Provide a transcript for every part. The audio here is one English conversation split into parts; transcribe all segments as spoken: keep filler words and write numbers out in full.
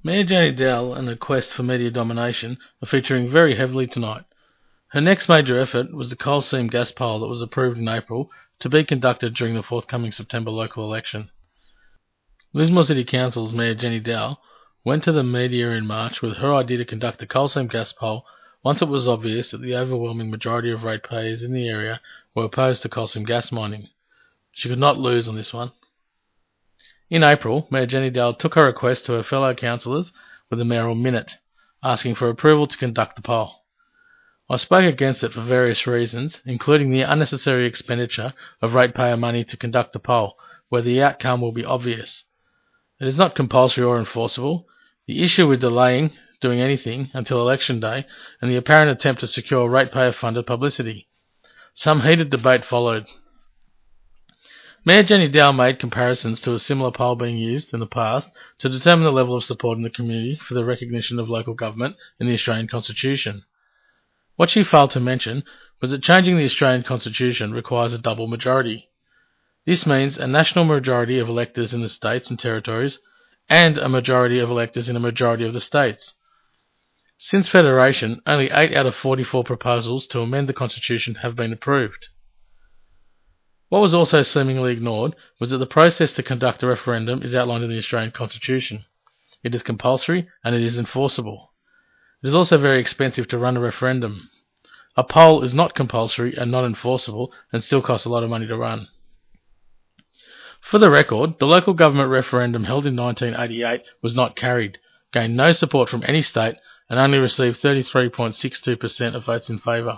Mayor Jenny Dowell and her quest for media domination are featuring very heavily tonight. Her next major effort was the coal seam gas poll that was approved in April to be conducted during the forthcoming September local election. Lismore City Council's Mayor Jenny Dowell went to the media in March with her idea to conduct a coal seam gas poll once it was obvious that the overwhelming majority of ratepayers in the area were opposed to coal seam gas mining. She could not lose on this one. In April, Mayor Jenny Dowell took her request to her fellow councillors with a mayoral minute, asking for approval to conduct the poll. I spoke against it for various reasons, including the unnecessary expenditure of ratepayer money to conduct the poll, where the outcome will be obvious. It is not compulsory or enforceable. The issue with delaying doing anything until election day and the apparent attempt to secure ratepayer-funded publicity. Some heated debate followed. Mayor Jenny Dowell made comparisons to a similar poll being used in the past to determine the level of support in the community for the recognition of local government in the Australian Constitution. What she failed to mention was that changing the Australian Constitution requires a double majority. This means a national majority of electors in the states and territories and a majority of electors in a majority of the states. Since Federation, only eight out of forty-four proposals to amend the Constitution have been approved. What was also seemingly ignored was that the process to conduct a referendum is outlined in the Australian Constitution. It is compulsory and it is enforceable. It is also very expensive to run a referendum. A poll is not compulsory and not enforceable and still costs a lot of money to run. For the record, the local government referendum held in nineteen eighty-eight was not carried, gained no support from any state, and only received thirty-three point six two percent of votes in favour.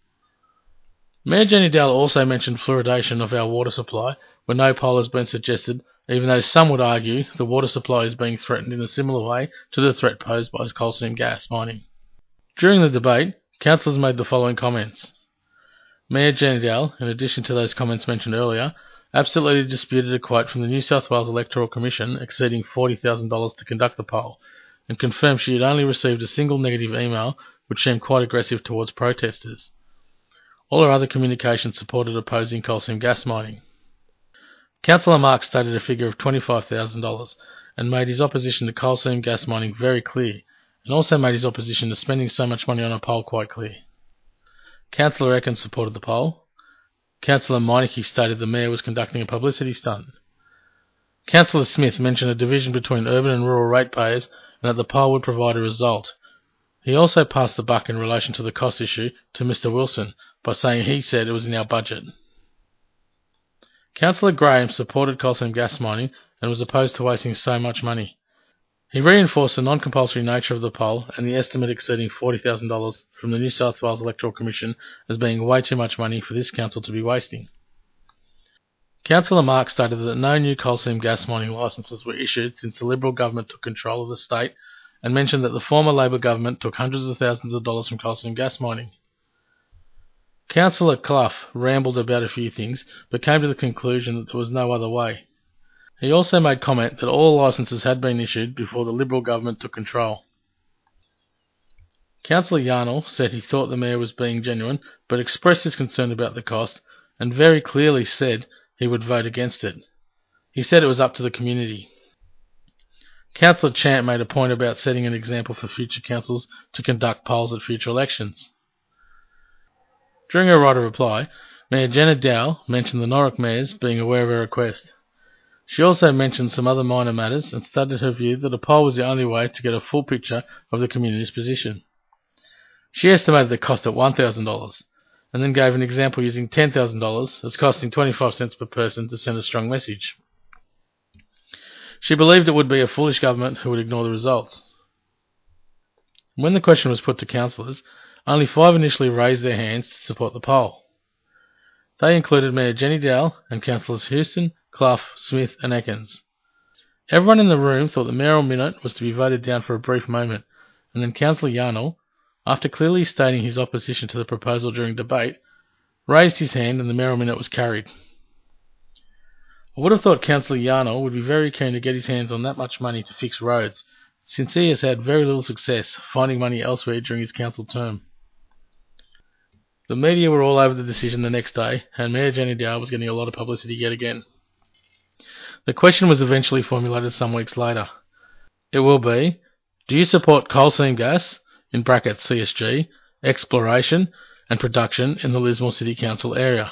Mayor Jenny Dowell also mentioned fluoridation of our water supply, where no poll has been suggested, even though some would argue the water supply is being threatened in a similar way to the threat posed by coal seam gas mining. During the debate, councillors made the following comments. Mayor Jenny Dowell, in addition to those comments mentioned earlier, absolutely disputed a quote from the New South Wales Electoral Commission exceeding forty thousand dollars to conduct the poll, and confirmed she had only received a single negative email which seemed quite aggressive towards protesters. All her other communications supported opposing coal seam gas mining. Councillor Mark stated a figure of twenty-five thousand dollars and made his opposition to coal seam gas mining very clear, and also made his opposition to spending so much money on a poll quite clear. Councillor Ekins supported the poll. Councillor Meineke stated the mayor was conducting a publicity stunt. Councillor Smith mentioned a division between urban and rural ratepayers and that the poll would provide a result. He also passed the buck in relation to the cost issue to Mister Wilson by saying he said it was in our budget. Councillor Graham supported coal seam gas mining and was opposed to wasting so much money. He reinforced the non-compulsory nature of the poll and the estimate exceeding forty thousand dollars from the New South Wales Electoral Commission as being way too much money for this council to be wasting. Councillor Mark stated that no new coal seam gas mining licences were issued since the Liberal government took control of the state, and mentioned that the former Labor government took hundreds of thousands of dollars from coal seam gas mining. Councillor Clough rambled about a few things, but came to the conclusion that there was no other way. He also made comment that all licences had been issued before the Liberal government took control. Councillor Yarnell said he thought the mayor was being genuine, but expressed his concern about the cost, and very clearly said he would vote against it. He said it was up to the community. Councillor Champ made a point about setting an example for future councils to conduct polls at future elections. During her right of reply, Mayor Jenny Dowell mentioned the Norrock mayors being aware of her request. She also mentioned some other minor matters and stated her view that a poll was the only way to get a full picture of the community's position. She estimated the cost at one thousand dollars, and then gave an example using ten thousand dollars as costing twenty-five cents per person to send a strong message. She believed it would be a foolish government who would ignore the results. When the question was put to councillors, only five initially raised their hands to support the poll. They included Mayor Jenny Dowell and Councillors Houston, Clough, Smith and Ekins. Everyone in the room thought the mayoral minute was to be voted down for a brief moment, and then Councillor Yarnell, after clearly stating his opposition to the proposal during debate, raised his hand and the mayoral minute was carried. I would have thought Councillor Yarnell would be very keen to get his hands on that much money to fix roads, since he has had very little success finding money elsewhere during his council term. The media were all over the decision the next day, and Mayor Jenny Dowell was getting a lot of publicity yet again. The question was eventually formulated some weeks later. It will be, Do you support coal seam gas, in brackets C S G, exploration and production in the Lismore City Council area?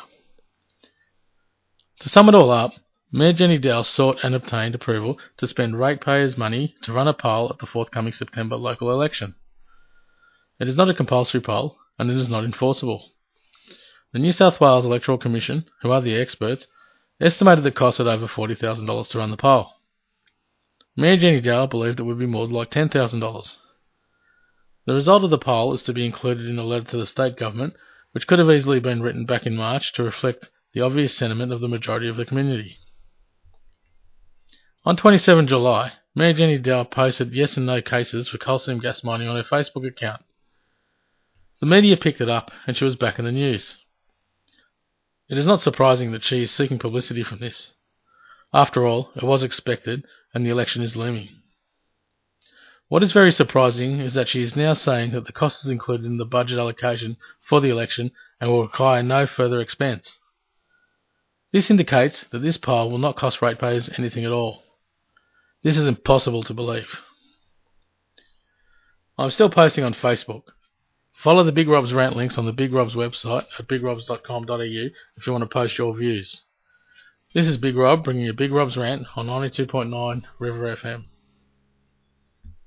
To sum it all up, Mayor Jenny Dowell sought and obtained approval to spend ratepayers' money to run a poll at the forthcoming September local election. It is not a compulsory poll, and it is not enforceable. The New South Wales Electoral Commission, who are the experts, estimated the cost at over forty thousand dollars to run the poll. Mayor Jenny Dowell believed it would be more like ten thousand dollars. The result of the poll is to be included in a letter to the state government, which could have easily been written back in March to reflect the obvious sentiment of the majority of the community. On the twenty-seventh of July, Mayor Jenny Dowell posted yes and no cases for coal seam gas mining on her Facebook account. The media picked it up, and she was back in the news. It is not surprising that she is seeking publicity from this. After all, it was expected, and the election is looming. What is very surprising is that she is now saying that the cost is included in the budget allocation for the election and will require no further expense. This indicates that this poll will not cost ratepayers anything at all. This is impossible to believe. I'm still posting on Facebook. Follow the Big Rob's rant links on the Big Rob's website at big robs dot com dot a u if you want to post your views. This is Big Rob bringing you Big Rob's rant on ninety-two point nine River F M.